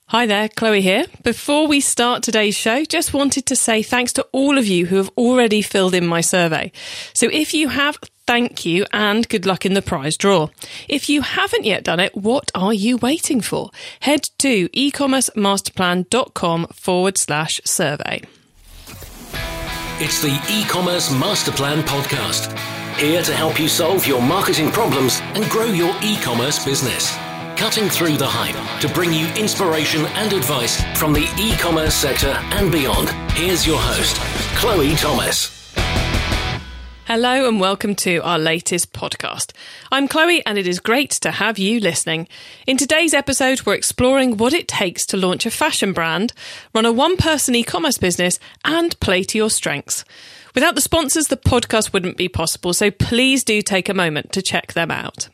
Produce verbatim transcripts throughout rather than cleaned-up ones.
Hi there, Chloe here. Before we start today's show, just wanted to say thanks to all of you who have already filled in my survey. So if you have, thank you and good luck in the prize draw. If you haven't yet done it, what are you waiting for? Head to ecommercemasterplan.com forward slash survey. It's the E-commerce Masterplan podcast, here to help you solve your marketing problems and grow your e-commerce business. Cutting through the hype to bring you inspiration and advice from the e-commerce sector and beyond. Here's your host, Chloe Thomas. Hello and welcome to our latest podcast. I'm Chloe and it is great to have you listening. In today's episode, we're exploring what it takes to launch a fashion brand, run a one-person e-commerce business and play to your strengths. Without the sponsors, the podcast wouldn't be possible, so please do take a moment to check them out.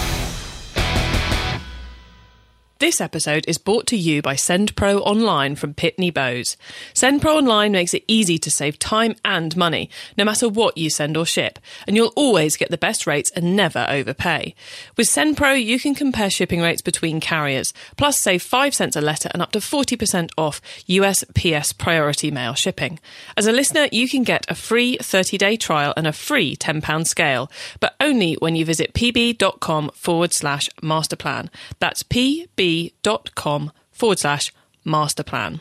This episode is brought to you by SendPro Online from Pitney Bowes. SendPro Online makes it easy to save time and money, no matter what you send or ship, and you'll always get the best rates and never overpay. With SendPro, you can compare shipping rates between carriers, plus save five cents a letter and up to forty percent off U S P S priority mail shipping. As a listener, you can get a free thirty-day trial and a free ten pound scale, but only when you visit pb.com forward slash masterplan. That's pb dot com forward slash masterplan.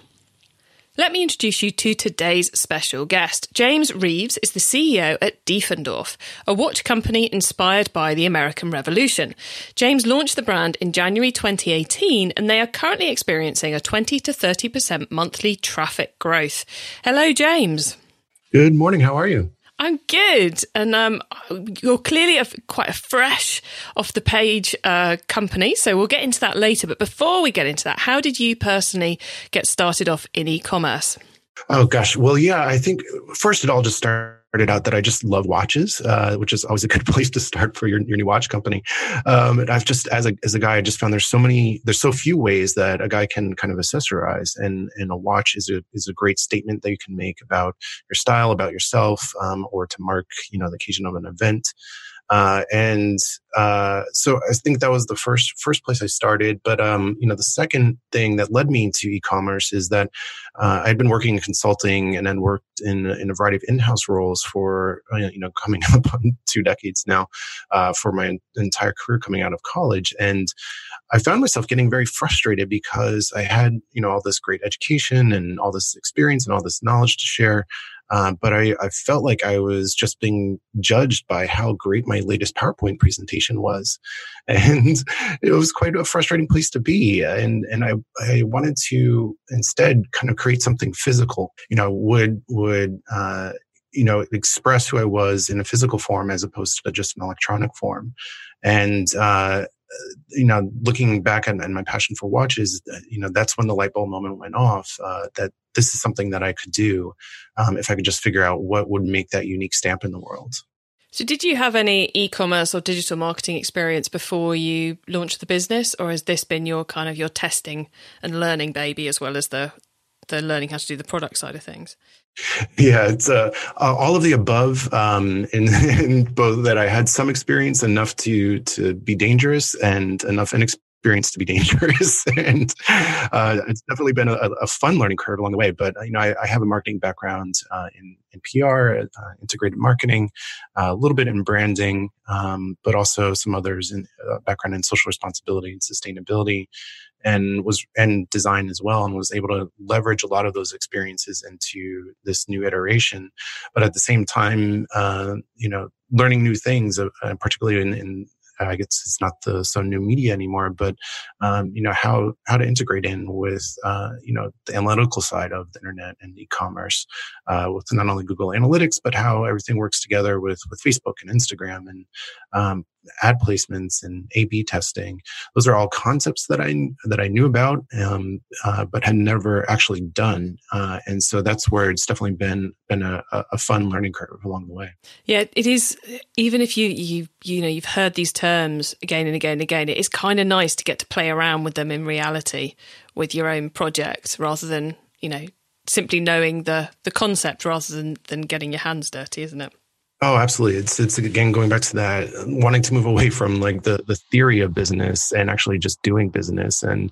Let me introduce you to today's special guest. James Reeves is the C E O at Diefendorf, a watch company inspired by the American Revolution. James launched the brand in January twenty eighteen, and they are currently experiencing a twenty to thirty percent monthly traffic growth. Hello, James. Good morning. How are you? I'm good. And um, you're clearly a, quite a fresh, off-the-page uh, company, so we'll get into that later. But before we get into that, how did you personally get started off in e-commerce? Oh, gosh. Well, yeah, I think first it all just started out that I just love watches, uh, which is always a good place to start for your, your new watch company. Um, and I've just, as a as a guy, I just found there's so many, there's so few ways that a guy can kind of accessorize, and and a watch is a is a great statement that you can make about your style, about yourself, um, or to mark, you know, the occasion of an event. Uh, and, uh, so I think that was the first, first place I started. But, um, you know, the second thing that led me to e-commerce is that, uh, I'd been working in consulting and then worked in, in a variety of in-house roles for, you know, coming up on two decades now, uh, for my entire career coming out of college. And I found myself getting very frustrated because I had, you know, all this great education and all this experience and all this knowledge to share. Uh, but I, I felt like I was just being judged by how great my latest PowerPoint presentation was. And it was quite a frustrating place to be. And, and I, I wanted to instead kind of create something physical, you know, would, would, uh, you know, express who I was in a physical form as opposed to just an electronic form. And, uh, you know, looking back at, at my passion for watches, you know, that's when the light bulb moment went off, uh, that this is something that I could do um, if I could just figure out what would make that unique stamp in the world. So did you have any e-commerce or digital marketing experience before you launched the business, or has this been your kind of your testing and learning baby as well as the the learning how to do the product side of things? Yeah, it's uh, all of the above. Um, in, in both that I had some experience enough to to be dangerous and enough inexperience to be dangerous, and uh, it's definitely been a, a fun learning curve along the way. But you know, I, I have a marketing background uh, in in P R, uh, integrated marketing, uh, a little bit in branding, um, but also some others in uh, background in social responsibility and sustainability. And was and design as well, and was able to leverage a lot of those experiences into this new iteration. But at the same time, uh, you know, learning new things, uh, particularly in, in I guess it's not the so new media anymore, but um, you know how how to integrate in with uh, you know the analytical side of the internet and e-commerce, uh, with not only Google Analytics, but how everything works together with with Facebook and Instagram and um, ad placements and A B testing. Those are all concepts that I that I knew about, um, uh, but had never actually done. Uh, and so that's where it's definitely been been a, a fun learning curve along the way. Yeah, it is. Even if you you you know you've heard these terms again and again and again, it is kind of nice to get to play around with them in reality with your own project, rather than you know simply knowing the the concept rather than than getting your hands dirty, isn't it? Oh, absolutely. It's, it's again, going back to that, wanting to move away from like the, the theory of business and actually just doing business. And,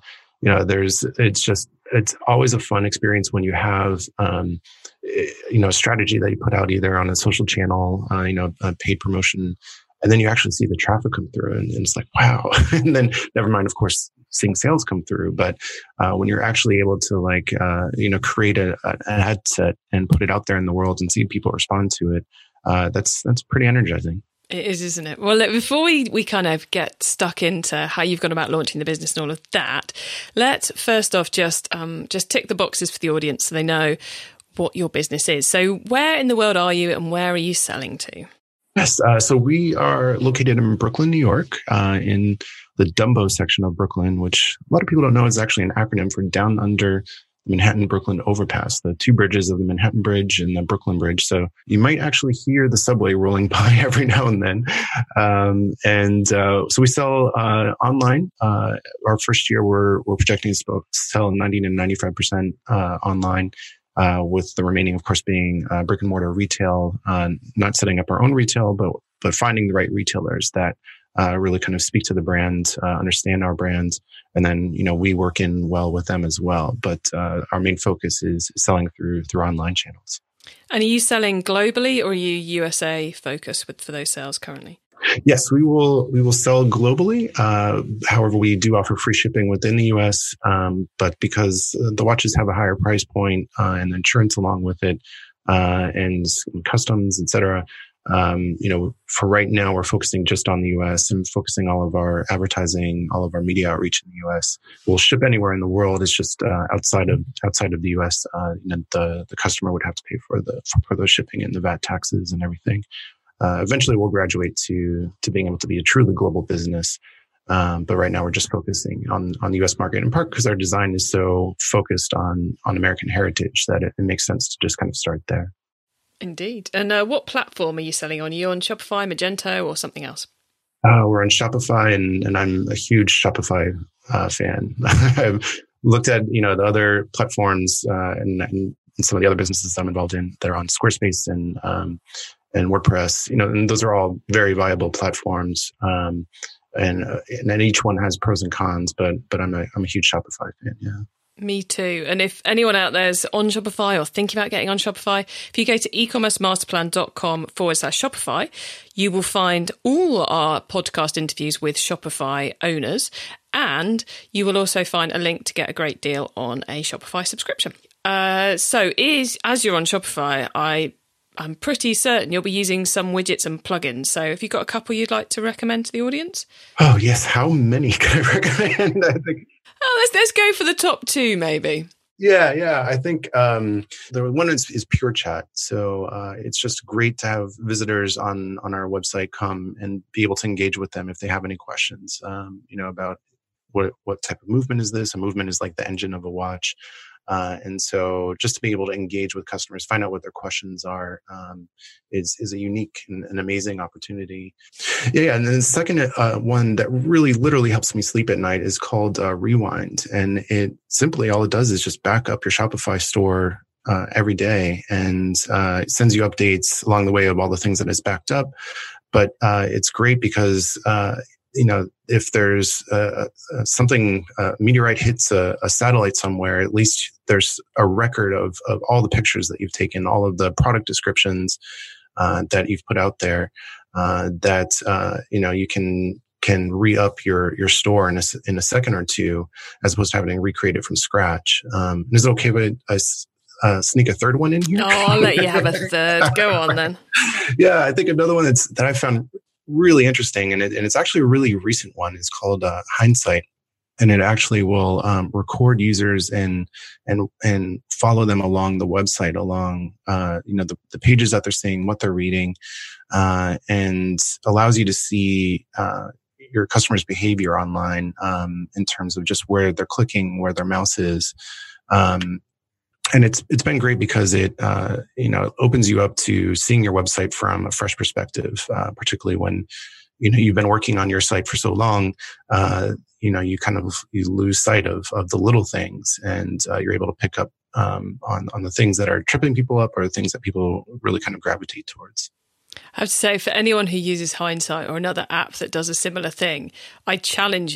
you know, there's, it's just, it's always a fun experience when you have, um, you know, a strategy that you put out either on a social channel, uh, you know, a paid promotion, and then you actually see the traffic come through, and, and it's like, wow. And then never mind, of course, seeing sales come through. But uh, when you're actually able to like, uh, you know, create a, a, an ad set and put it out there in the world and see people respond to it, uh, that's that's pretty energizing. It is, isn't it? Well, look, before we, we kind of get stuck into how you've gone about launching the business and all of that, let's first off just um, just tick the boxes for the audience so they know what your business is. So where in the world are you and where are you selling to? Yes. Uh, so we are located in Brooklyn, New York, uh, in the Dumbo section of Brooklyn, which a lot of people don't know is actually an acronym for Down Under Manhattan-Brooklyn Overpass, the two bridges of the Manhattan Bridge and the Brooklyn Bridge. So you might actually hear the subway rolling by every now and then. Um, and uh, so we sell uh, online. Uh, our first year, we're we're projecting to sell ninety to ninety-five percent uh, online, uh, with the remaining, of course, being uh, brick and mortar retail. Uh, not setting up our own retail, but but finding the right retailers that Uh, really kind of speak to the brand, uh, understand our brand, and then, you know, we work in well with them as well. But uh, our main focus is selling through through online channels. And are you selling globally, or are you U S A focused with for those sales currently? Yes, we will we will sell globally. Uh, however, we do offer free shipping within the U S, um, but because the watches have a higher price point uh, and insurance along with it, uh, and customs, et cetera, Um, you know, for right now, we're focusing just on the U S and focusing all of our advertising, all of our media outreach in the U S. We'll ship anywhere in the world. It's just uh, outside of outside of the U S. Uh, you know, the the customer would have to pay for the for, for those shipping and the V A T taxes and everything. Uh, eventually, we'll graduate to to being able to be a truly global business. Um, but right now, we're just focusing on on the U S market, in part because our design is so focused on on American heritage that it, it makes sense to just kind of start there. Indeed. And uh, what platform are you selling on? Are you on Shopify, Magento, or something else? Uh, we're on Shopify, and, and I'm a huge Shopify uh, fan. I've looked at, you know, the other platforms uh, and, and some of the other businesses I'm involved in. They're on Squarespace and um, and WordPress. You know, and those are all very viable platforms. Um, and uh, and each one has pros and cons. But but I'm a I'm a huge Shopify fan. Yeah. Me too. And if anyone out there is on Shopify or thinking about getting on Shopify, if you go to ecommercemasterplan.com forward slash Shopify, you will find all our podcast interviews with Shopify owners. And you will also find a link to get a great deal on a Shopify subscription. Uh, so is as you're on Shopify, I, I'm pretty certain you'll be using some widgets and plugins. So have you got a couple you'd like to recommend to the audience? Oh, yes. How many can I recommend? I think... Oh, let's let's go for the top two, maybe. Yeah, yeah. I think um, the one is, is Pure Chat. So uh, it's just great to have visitors on on our website come and be able to engage with them if they have any questions. Um, you know, about what what type of movement is this? A movement is like the engine of a watch. Uh, and so just to be able to engage with customers, find out what their questions are, um, is is a unique and an amazing opportunity. Yeah, and then the second uh, one that really literally helps me sleep at night is called uh, Rewind. And it simply, all it does is just back up your Shopify store uh, every day, and uh, it sends you updates along the way of all the things that it's backed up. But uh, it's great because uh, you know, if there's uh, something, a meteorite hits a, a satellite somewhere, at least there's a record of, of all the pictures that you've taken, all of the product descriptions uh, that you've put out there, uh, that, uh, you know, you can can re-up your your store in a, in a second or two, as opposed to having to recreate it from scratch. Um, is it okay if I uh, sneak a third one in here? Oh, I'll let you have a third. Go on then. Yeah, I think another one that's that I found really interesting, and, it, and it's actually a really recent one, is called uh, Hindsight, and it actually will um, record users and and and follow them along the website, along uh, you know the, the pages that they're seeing, what they're reading, uh, and allows you to see uh, your customers' behavior online um, in terms of just where they're clicking, where their mouse is. Um, And it's it's been great because it uh, you know opens you up to seeing your website from a fresh perspective, uh, particularly when you know you've been working on your site for so long. Uh, you know you kind of you lose sight of of the little things, and uh, you're able to pick up um, on on the things that are tripping people up, or things that people really kind of gravitate towards. I have to say, for anyone who uses Hindsight or another app that does a similar thing, I challenge you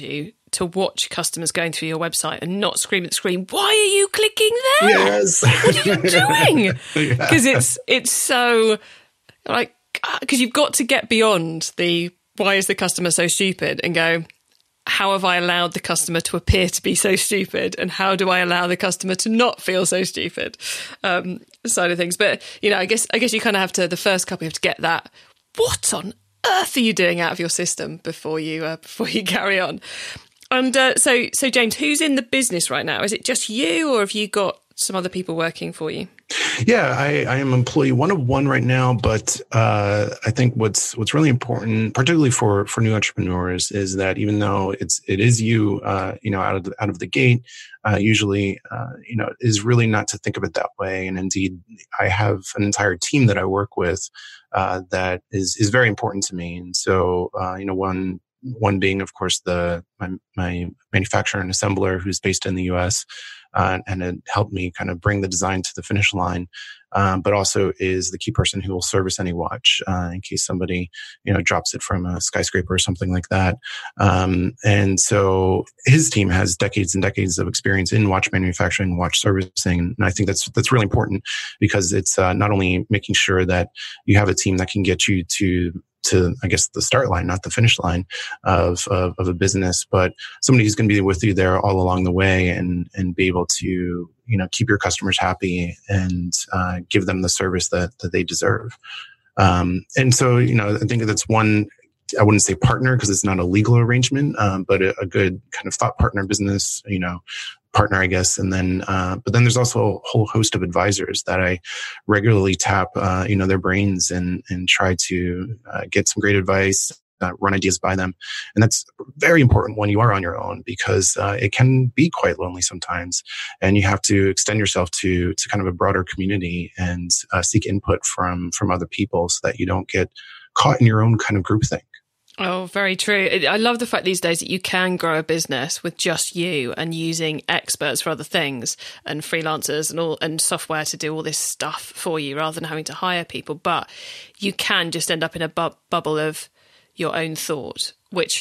to watch customers going through your website and not scream at the screen, why are you clicking there? Yes. What are you doing? Because yeah. it's it's so like, because you've got to get beyond the why is the customer so stupid and go, how have I allowed the customer to appear to be so stupid, and how do I allow the customer to not feel so stupid um, side of things. But, you know, I guess I guess you kind of have to, the first couple, you have to get that, what on earth are you doing out of your system before you uh, before you carry on. And uh, so, so James, who's in the business right now? Is it just you, or have you got some other people working for you? Yeah, I, I am employee one of one right now, but uh, I think what's what's really important, particularly for, for new entrepreneurs, is that even though it's it is you, uh, you know, out of the, out of the gate, uh, usually, uh, you know, is really not to think of it that way. And indeed, I have an entire team that I work with uh, that is is very important to me. And so, uh, you know, one. One being, of course, the my, my manufacturer and assembler who's based in the U S uh, and it helped me kind of bring the design to the finish line, um, but also is the key person who will service any watch uh, in case somebody, you know, drops it from a skyscraper or something like that. Um, and so his team has decades and decades of experience in watch manufacturing, watch servicing, and I think that's that's really important because it's uh, not only making sure that you have a team that can get you to to, I guess, the start line, not the finish line of, of, of a business, but somebody who's going to be with you there all along the way and, and be able to, you know, keep your customers happy and uh, give them the service that, that they deserve. Um, and so, you know, I think that's one, I wouldn't say partner because it's not a legal arrangement, um, but a, a good kind of thought partner business, you know, partner, I guess. And then, uh, but then there's also a whole host of advisors that I regularly tap, uh, you know, their brains and, and try to uh, get some great advice, uh, run ideas by them. And that's very important when you are on your own because uh, it can be quite lonely sometimes. And you have to extend yourself to, to kind of a broader community and uh, seek input from, from other people so that you don't get caught in your own kind of groupthink. Oh, very true. I love the fact these days that you can grow a business with just you and using experts for other things and freelancers and all and software to do all this stuff for you rather than having to hire people. But you can just end up in a bu- bubble of your own thought, which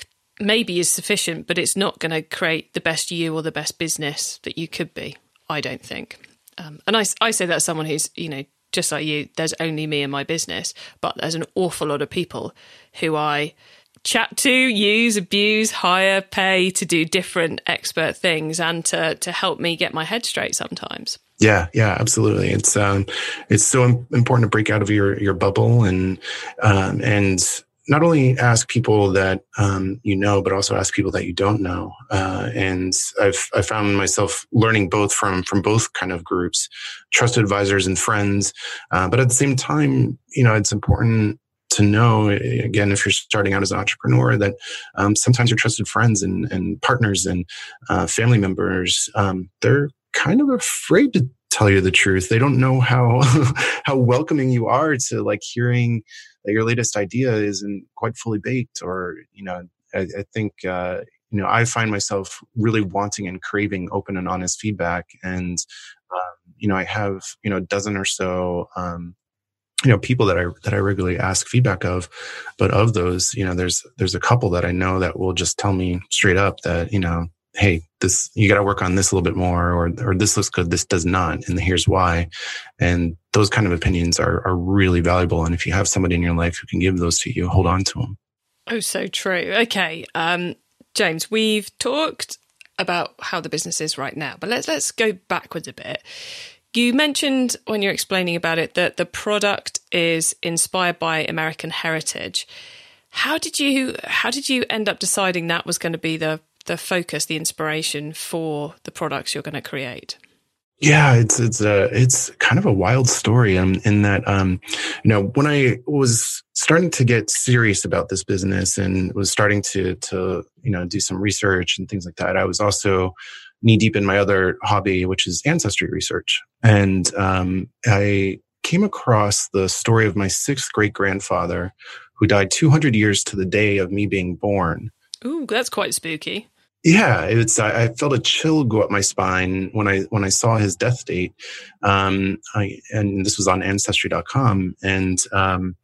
maybe is sufficient, but it's not going to create the best you or the best business that you could be, I don't think. Um, and I, I say that as someone who's, you know, just like you, there's only me and my business, but there's an awful lot of people who I chat to, use, abuse, hire, pay to do different expert things and to to help me get my head straight sometimes. Yeah, yeah, absolutely. It's um, it's so important to break out of your your bubble and um, and not only ask people that um, you know, but also ask people that you don't know. Uh, and I've I found myself learning both from from both kind of groups, trusted advisors and friends. Uh, but at the same time, you know, it's important to know, again, if you're starting out as an entrepreneur, that um, sometimes your trusted friends and, and partners and uh, family members, um, they're kind of afraid to tell you the truth. They don't know how how welcoming you are to like hearing that your latest idea isn't quite fully baked, or, you know, I, I think, uh, you know, I find myself really wanting and craving open and honest feedback. And, um, you know, I have, you know, a dozen or so, um, you know, people that I, that I regularly ask feedback of, but of those, you know, there's, there's a couple that I know that will just tell me straight up that, you know, hey, this, you got to work on this a little bit more, or, or this looks good, this does not, and here's why. And those kind of opinions are, are really valuable. And if you have somebody in your life who can give those to you, hold on to them. Oh, so true. Okay. Um, James, we've talked about how the business is right now, but let's, let's go backwards a bit. You mentioned when you're explaining about it that the product is inspired by American heritage. How did you, how did you end up deciding that was going to be the the focus, the inspiration for the products you're going to create? Yeah, it's it's a it's kind of a wild story um, in that um, you know, when I was starting to get serious about this business and was starting to to you know do some research and things like that, I was also knee deep in my other hobby, which is ancestry research, and um, I came across the story of my sixth great grandfather who died two hundred years to the day of me being born. Ooh, that's quite spooky. Yeah, it's. I, I felt a chill go up my spine when I when I saw his death date, um, I, and this was on Ancestry dot com. And um,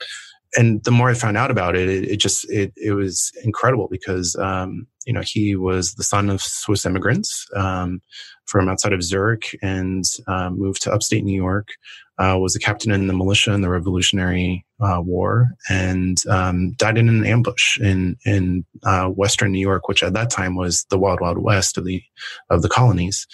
and the more I found out about it, it, it just, it, it was incredible because, um, you know, he was the son of Swiss immigrants, um, from outside of Zurich and, um, moved to upstate New York, uh, was a captain in the militia in the Revolutionary, uh, War and, um, died in an ambush in, in, uh, Western New York, which at that time was the wild, wild west of the, of the colonies.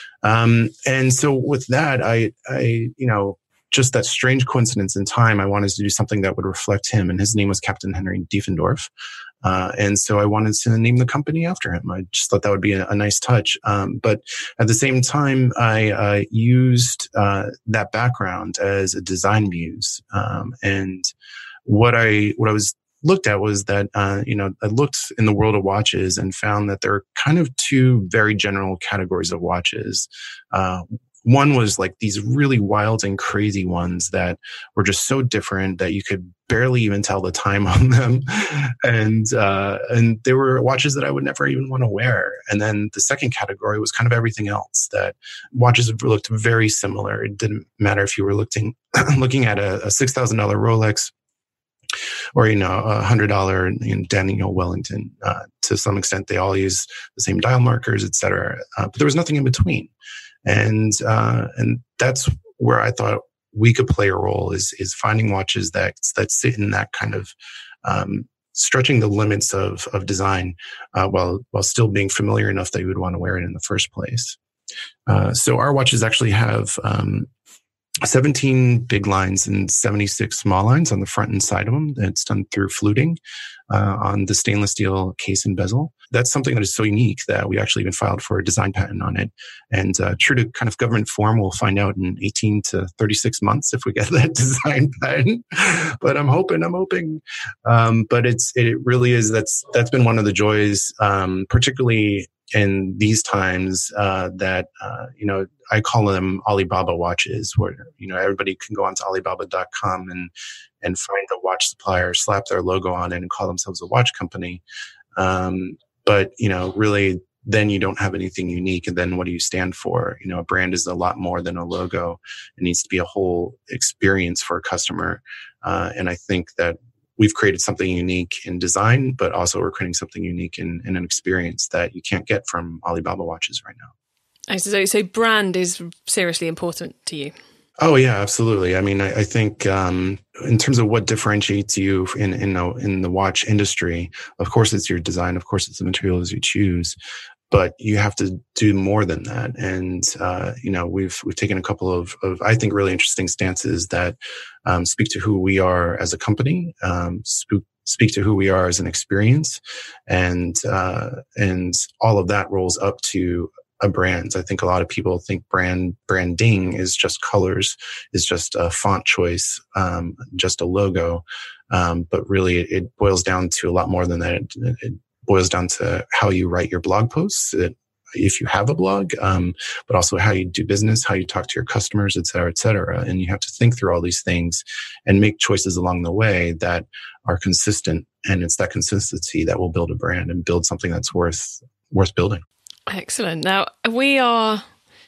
Um, and so with that, I, I, you know, just that strange coincidence in time, I wanted to do something that would reflect him. And his name was Captain Henry Diefendorf. Uh, and so I wanted to name the company after him. I just thought that would be a, a nice touch. Um, but at the same time, I uh, used uh, that background as a design muse. Um, and what I what I was looked at was that, uh, you know, I looked in the world of watches and found that there are kind of two very general categories of watches. Uh, One was like these really wild and crazy ones that were just so different that you could barely even tell the time on them. And, uh, and they were watches that I would never even want to wear. And then the second category was kind of everything else, that watches looked very similar. It didn't matter if you were looking, looking at a, a six thousand dollars Rolex or, you know, a one hundred dollars you know, Daniel Wellington. Uh, to some extent, they all use the same dial markers, et cetera. Uh, but there was nothing in between. And, uh, and that's where I thought we could play a role is, is finding watches that, that sit in that kind of, um, stretching the limits of, of design, uh, while, while still being familiar enough that you would want to wear it in the first place. Uh, so our watches actually have, um, seventeen big lines and seventy-six small lines on the front and side of them. It's done through fluting uh, on the stainless steel case and bezel. That's something that is so unique that we actually even filed for a design patent on it. And uh, true to kind of government form, we'll find out in eighteen to thirty-six months if we get that design patent. But I'm hoping, I'm hoping. Um, but it's it really is. That's that's been one of the joys, um, particularly in these times, uh, that, uh, you know, I call them Alibaba watches, where, you know, everybody can go onto Alibaba dot com and, and find a watch supplier, slap their logo on it and call themselves a watch company. Um, but, you know, really then you don't have anything unique. And then what do you stand for? You know, a brand is a lot more than a logo. It needs to be a whole experience for a customer. Uh, and I think that we've created something unique in design, but also we're creating something unique in, in an experience that you can't get from Alibaba watches right now. So, so brand is seriously important to you? Oh yeah, absolutely. I mean, I, I think um, in terms of what differentiates you in in the, in the watch industry, of course it's your design, of course it's the materials you choose, but you have to do more than that. And uh, you know, we've we've taken a couple of, of I think really interesting stances that um, speak to who we are as a company, um, speak speak to who we are as an experience, and uh, and all of that rolls up to a brand. I think a lot of people think brand branding is just colors, is just a font choice, um, just a logo, um, but really it, it boils down to a lot more than that. It, it boils down to how you write your blog posts, it, if you have a blog, um, but also how you do business, how you talk to your customers, et cetera, et cetera. And you have to think through all these things and make choices along the way that are consistent. And it's that consistency that will build a brand and build something that's worth worth building. Excellent. Now, we are,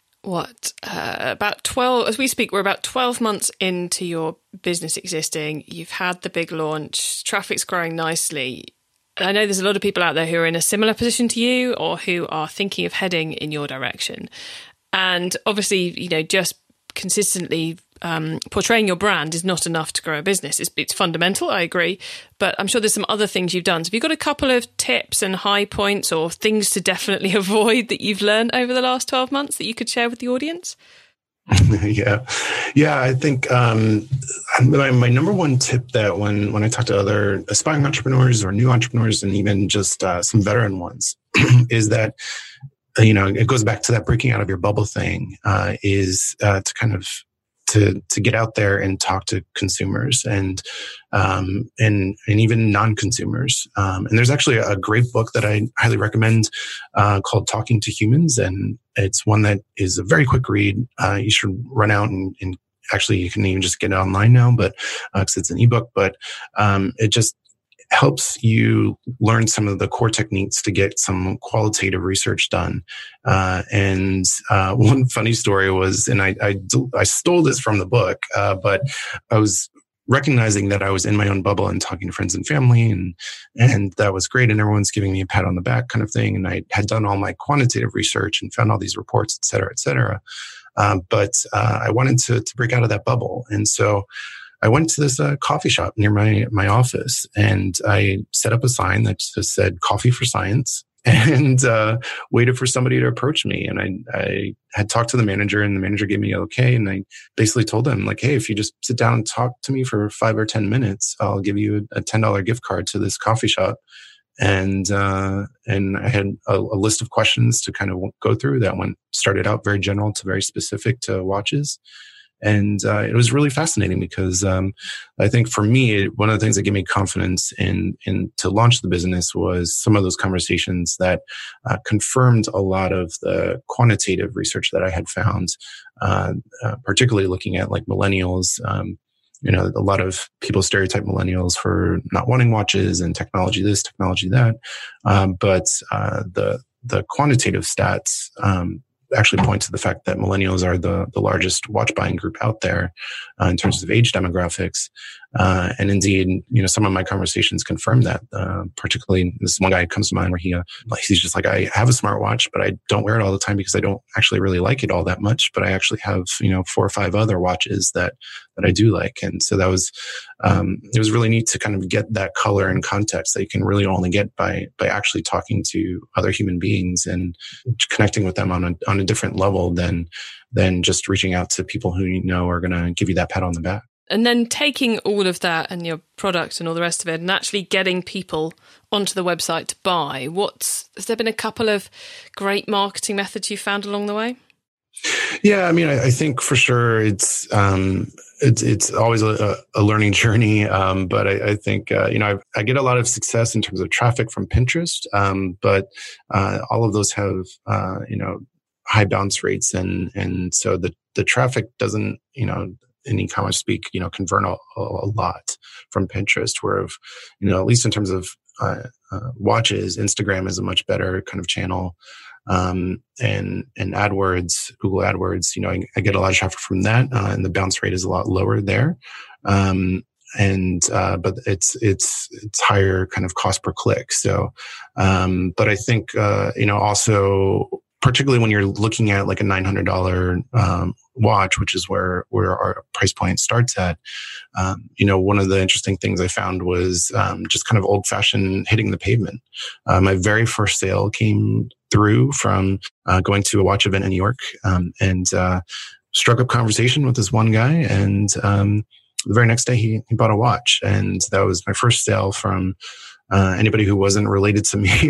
what, uh, about twelve, as we speak, we're about twelve months into your business existing. You've had the big launch, traffic's growing nicely. I know there's a lot of people out there who are in a similar position to you or who are thinking of heading in your direction. And obviously, you know, just consistently um, portraying your brand is not enough to grow a business. It's, it's fundamental, I agree. But I'm sure there's some other things you've done. So have you got a couple of tips and high points or things to definitely avoid that you've learned over the last twelve months that you could share with the audience? yeah. Yeah. I think, um, my, my number one tip that when, when I talk to other aspiring entrepreneurs or new entrepreneurs and even just, uh, some veteran ones is that, you know, it goes back to that breaking out of your bubble thing, uh, is, uh, to kind of, to, to get out there and talk to consumers and, um, and, and even non-consumers. Um, and there's actually a great book that I highly recommend, uh, called Talking to Humans. And it's one that is a very quick read. Uh, you should run out and, and actually you can even just get it online now, but, uh, cause it's an ebook, but, um, it just helps you learn some of the core techniques to get some qualitative research done. Uh, and uh, one funny story was, and I, I, I stole this from the book, uh, but I was recognizing that I was in my own bubble and talking to friends and family, and and that was great, and everyone's giving me a pat on the back kind of thing. And I had done all my quantitative research and found all these reports, et cetera, et cetera. Um, but uh, I wanted to to break out of that bubble, and so I went to this uh, coffee shop near my my office, and I set up a sign that just said "Coffee for Science," and uh, waited for somebody to approach me. And I, I had talked to the manager, and the manager gave me okay. And I basically told him, like, hey, if you just sit down and talk to me for five or ten minutes, I'll give you a ten dollars gift card to this coffee shop. And uh, and I had a, a list of questions to kind of go through that went started out very general to very specific to watches. And uh, it was really fascinating because um, I think for me, one of the things that gave me confidence in in to launch the business was some of those conversations that uh, confirmed a lot of the quantitative research that I had found, uh, uh, particularly looking at like millennials. Um, you know, a lot of people stereotype millennials for not wanting watches and technology this, technology that, um, but uh, the the quantitative stats. Um, actually point to the fact that millennials are the, the largest watch buying group out there uh, in terms of age demographics. Uh, and indeed, you know, some of my conversations confirm that, uh, particularly this one guy comes to mind where he, uh, he's just like, I have a smartwatch, but I don't wear it all the time because I don't actually really like it all that much, but I actually have, you know, four or five other watches that, that I do like. And so that was, um, it was really neat to kind of get that color and context that you can really only get by, by actually talking to other human beings and connecting with them on a, on a different level than, than just reaching out to people who you know are going to give you that pat on the back. And then taking all of that and your product and all the rest of it and actually getting people onto the website to buy. What's, has there been a couple of great marketing methods you found along the way? Yeah, I mean, I, I think for sure it's um, it's it's always a, a learning journey. Um, but I, I think uh, you know I've, I get a lot of success in terms of traffic from Pinterest, um, but uh, all of those have uh, you know high bounce rates, and and so the the traffic doesn't you know. in e-commerce speak, you know, convert a, a lot from Pinterest, where, you know, at least in terms of uh, uh, watches, Instagram is a much better kind of channel. Um, and, and AdWords, Google AdWords, you know, I, I get a lot of traffic from that, uh, and the bounce rate is a lot lower there. Um, and, uh, but it's, it's, it's higher kind of cost per click. So, um, but I think, uh, you know, also, particularly when you're looking at like a nine hundred dollars um, watch, which is where, where our price point starts at, um, you know, one of the interesting things I found was um, just kind of old fashioned hitting the pavement. Uh, my very first sale came through from uh, going to a watch event in New York, um, and uh, struck up conversation with this one guy. And um, the very next day he, he bought a watch. And that was my first sale from Uh, anybody who wasn't related to me,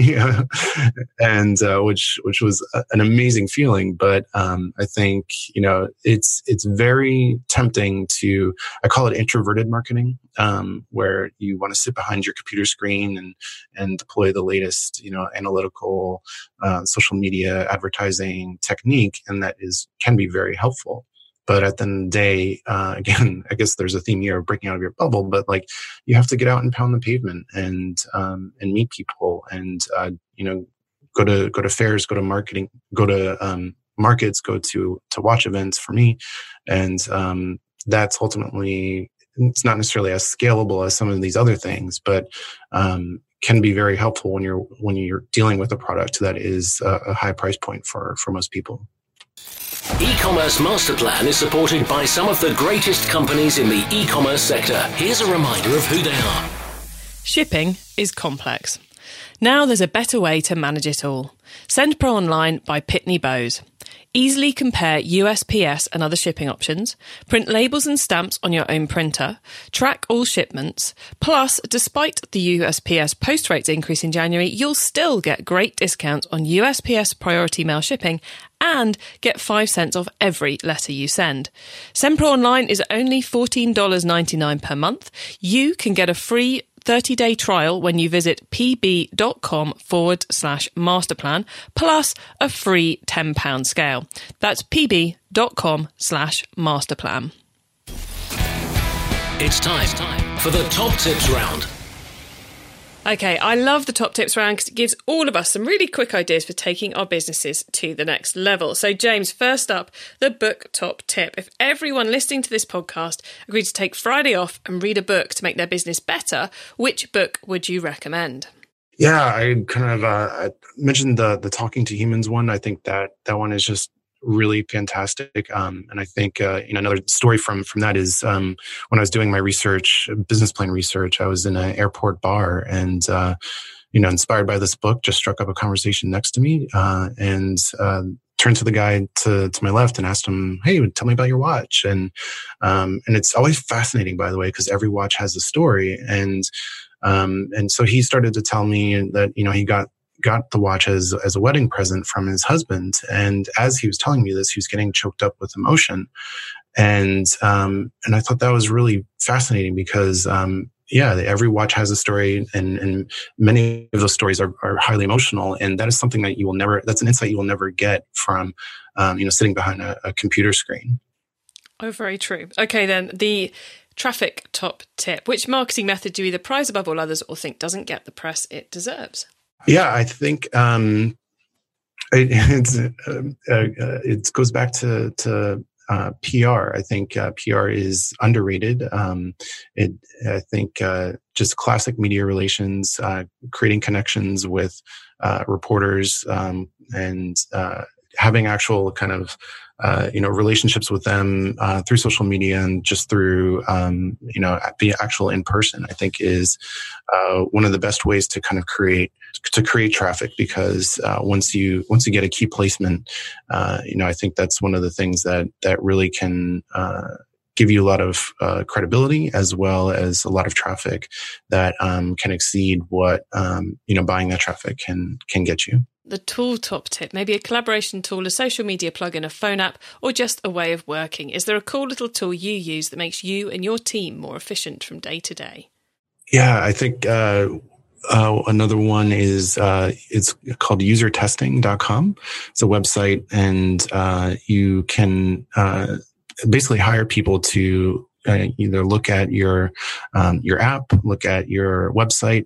and uh, which which was a, an amazing feeling. But um, I think you know it's it's very tempting to, I call it introverted marketing, um, where you want to sit behind your computer screen and and deploy the latest you know analytical uh, social media advertising technique, and that is can be very helpful. But at the end of the day, uh, again, I guess there's a theme here of breaking out of your bubble, but like you have to get out and pound the pavement and, um, and meet people and, uh, you know, go to, go to fairs, go to marketing, go to, um, markets, go to, to watch events for me. And, um, that's ultimately, it's not necessarily as scalable as some of these other things, but, um, can be very helpful when you're, when you're dealing with a product that is a, a high price point for, for most people. E-commerce Master Plan is supported by some of the greatest companies in the e-commerce sector. Here's a reminder of who they are. Shipping is complex. Now there's a better way to manage it all. SendPro Online by Pitney Bowes. Easily compare U S P S and other shipping options, print labels and stamps on your own printer, track all shipments. Plus, despite the U S P S post rates increase in January, you'll still get great discounts on U S P S priority mail shipping and get five cents off every letter you send. SendPro Online is only fourteen dollars and ninety-nine cents per month. You can get a free thirty-day trial when you visit pb.com forward slash masterplan, plus a free ten pound scale. That's pb.com slash masterplan. It's time for the top tips round. Okay, I love the top tips round because it gives all of us some really quick ideas for taking our businesses to the next level. So, James, first up, the book top tip. If everyone listening to this podcast agreed to take Friday off and read a book to make their business better, which book would you recommend? Yeah, I kind of uh, I mentioned the the Talking to Humans one. I think that that one is just really fantastic. Um, and I think, uh, you know, another story from, from that is, um, when I was doing my research, business plan research, I was in an airport bar and, uh, you know, inspired by this book, just struck up a conversation next to me, uh, and, uh, turned to the guy to, to my left and asked him, hey, tell me about your watch. And, um, and it's always fascinating, by the way, because every watch has a story. And, um, and so he started to tell me that, you know, he got got the watch as, as a wedding present from his husband. And as he was telling me this, he was getting choked up with emotion. And, um, and I thought that was really fascinating because, um, yeah, every watch has a story and, and many of those stories are, are highly emotional. And that is something that you will never, that's an insight you will never get from, um, you know, sitting behind a, a computer screen. Oh, very true. Okay, then the traffic top tip. Which marketing method do you either prize above all others or think doesn't get the press it deserves? Yeah, I think um, it, it's, uh, uh, it goes back to, to uh, P R. I think uh, P R is underrated. Um, it, I think uh, just classic media relations, uh, creating connections with uh, reporters um, and uh, having actual kind of Uh, you know, relationships with them uh, through social media and just through, um, you know, being actual in person, I think is uh, one of the best ways to kind of create to create traffic. Because uh, once you once you get a key placement, uh, you know, I think that's one of the things that that really can uh, give you a lot of uh, credibility as well as a lot of traffic that um, can exceed what um, you know buying that traffic can can get you. The tool top tip, maybe a collaboration tool, a social media plugin, a phone app, or just a way of working. Is there a cool little tool you use that makes you and your team more efficient from day to day? Yeah, I think uh, uh, another one is uh, it's called user testing dot com. It's a website, and uh, you can uh, basically hire people to uh, either look at your um, your app, look at your website,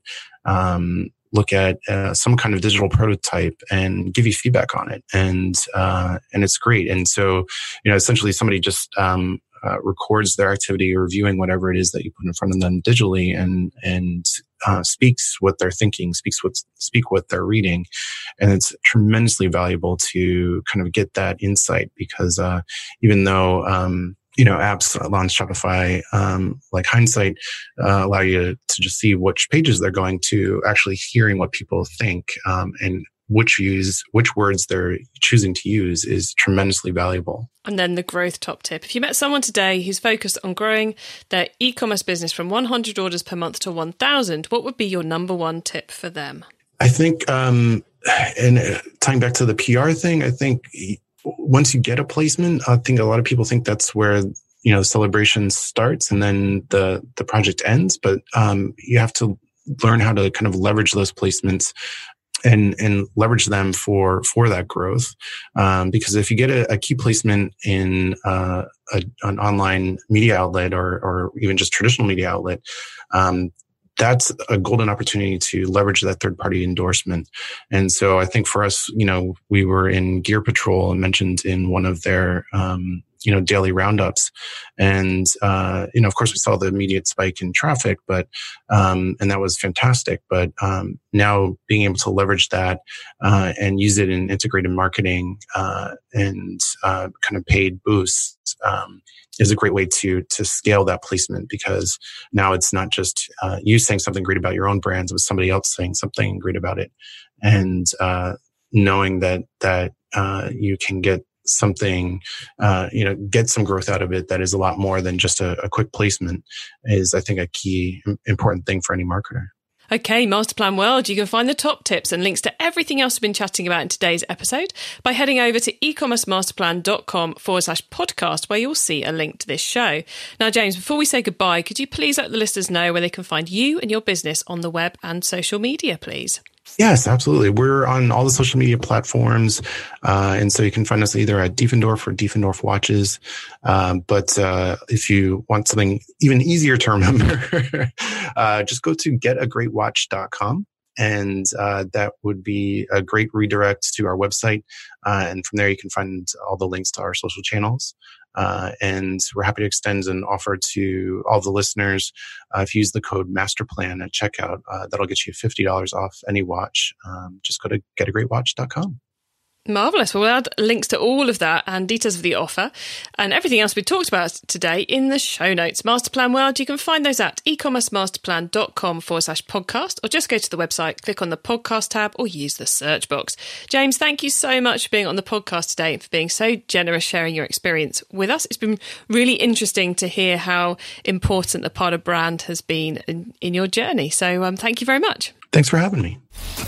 um, look at uh, some kind of digital prototype and give you feedback on it. And, uh, and it's great. And so, you know, essentially somebody just, um, uh, records their activity or reviewing whatever it is that you put in front of them digitally and, and, uh, speaks what they're thinking, speaks what, speak what they're reading. And it's tremendously valuable to kind of get that insight because, uh, even though, um, you know, apps on Shopify, um, like Hindsight, uh, allow you to, to just see which pages they're going to, actually hearing what people think, um, and which use, which words they're choosing to use is tremendously valuable. And then the growth top tip. If you met someone today who's focused on growing their e-commerce business from one hundred orders per month to one thousand, what would be your number one tip for them? I think, um, and tying back to the P R thing, I think once you get a placement, I think a lot of people think that's where, you know, celebration starts and then the, the project ends. But, um, you have to learn how to kind of leverage those placements and, and leverage them for, for that growth. Um, because if you get a, a key placement in, uh, a, an online media outlet or, or even just traditional media outlet, um, that's a golden opportunity to leverage that third-party endorsement. And so I think for us, you know, we were in Gear Patrol and mentioned in one of their, um, you know, daily roundups. And, uh, you know, of course we saw the immediate spike in traffic, but, um, and that was fantastic. But, um, now being able to leverage that, uh, and use it in integrated marketing, uh, and, uh, kind of paid boosts, um, is a great way to to scale that placement because now it's not just uh, you saying something great about your own brands, but somebody else saying something great about it, and uh, knowing that that uh, you can get something, uh, you know, get some growth out of it that is a lot more than just a, a quick placement is, I think, a key important thing for any marketer. Okay, Masterplan World, you can find the top tips and links to everything else we've been chatting about in today's episode by heading over to ecommercemasterplan.com forward slash podcast, where you'll see a link to this show. Now, James, before we say goodbye, could you please let the listeners know where they can find you and your business on the web and social media, please? Yes, absolutely. We're on all the social media platforms. Uh, and so you can find us either at Diefendorf or Diefendorf Watches. Um, but uh, if you want something even easier to remember, uh, just go to get a great watch dot com. And uh, that would be a great redirect to our website. Uh, and from there, you can find all the links to our social channels. Uh, and we're happy to extend an offer to all the listeners. Uh, if you use the code MASTERPLAN at checkout, uh, that'll get you fifty dollars off any watch. Um, just go to get a great watch dot com. Marvellous. Well, we'll add links to all of that and details of the offer and everything else we talked about today in the show notes. Masterplan World, you can find those at ecommercemasterplan.com forward slash podcast, or just go to the website, click on the podcast tab, or use the search box. James, thank you so much for being on the podcast today and for being so generous sharing your experience with us. It's been really interesting to hear how important the part of brand has been in, in your journey. So um, thank you very much. Thanks for having me.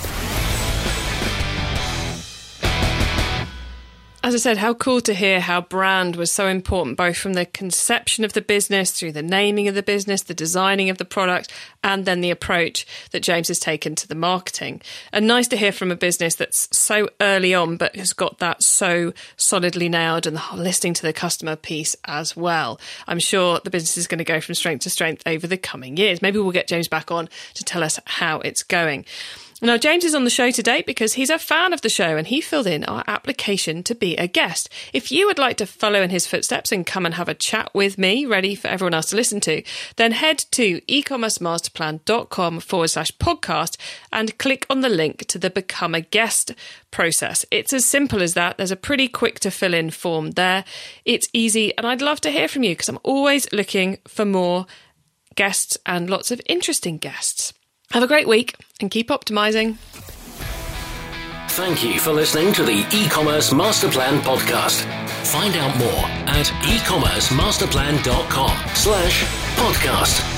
As I said, how cool to hear how brand was so important, both from the conception of the business through the naming of the business, the designing of the product, and then the approach that James has taken to the marketing. And nice to hear from a business that's so early on, but has got that so solidly nailed, and the listening to the customer piece as well. I'm sure the business is going to go from strength to strength over the coming years. Maybe we'll get James back on to tell us how it's going. Now, James is on the show today because he's a fan of the show and he filled in our application to be a guest. If you would like to follow in his footsteps and come and have a chat with me, ready for everyone else to listen to, then head to ecommercemasterplan.com forward slash podcast and click on the link to the Become a Guest process. It's as simple as that. There's a pretty quick to fill in form there. It's easy, and I'd love to hear from you because I'm always looking for more guests and lots of interesting guests. Have a great week and keep optimizing. Thank you for listening to the E-Commerce Masterplan podcast. Find out more at ecommercemasterplan.com slash podcast.